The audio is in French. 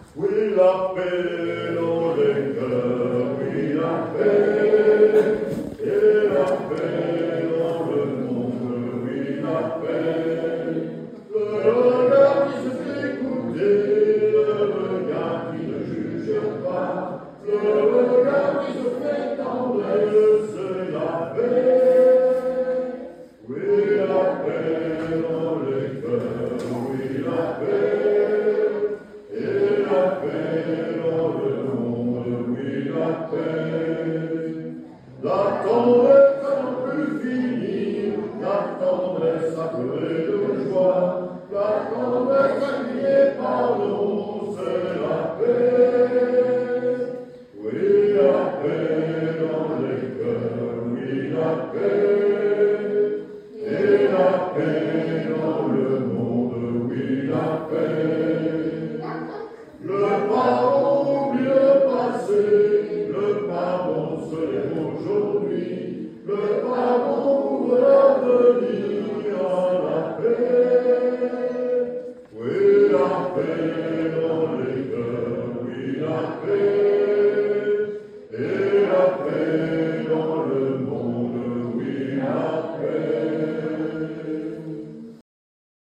Oui, la paix dans les cœurs, oui, la paix, et la paix dans le monde, oui, la paix. Le regard qui se fait écouter, le regard qui ne juge pas, le regard qui se fait tendresse, c'est la paix. Oui, la paix dans les cœurs, oui, la paix. Et la paix dans le monde, oui, la paix. La tendresse à n'en plus finir, la tendresse à pleurer de joie, la tendresse à crier pardon, c'est la paix. Oui, la paix dans les cœurs, oui, la paix. Et la paix dans le monde, oui, la paix. Le pardon oublie le passé, le pardon se lève aujourd'hui, le pardon ouvre l'avenir à la paix. Oui, la paix dans les cœurs, oui, la paix. Et la paix dans le monde, oui, la paix.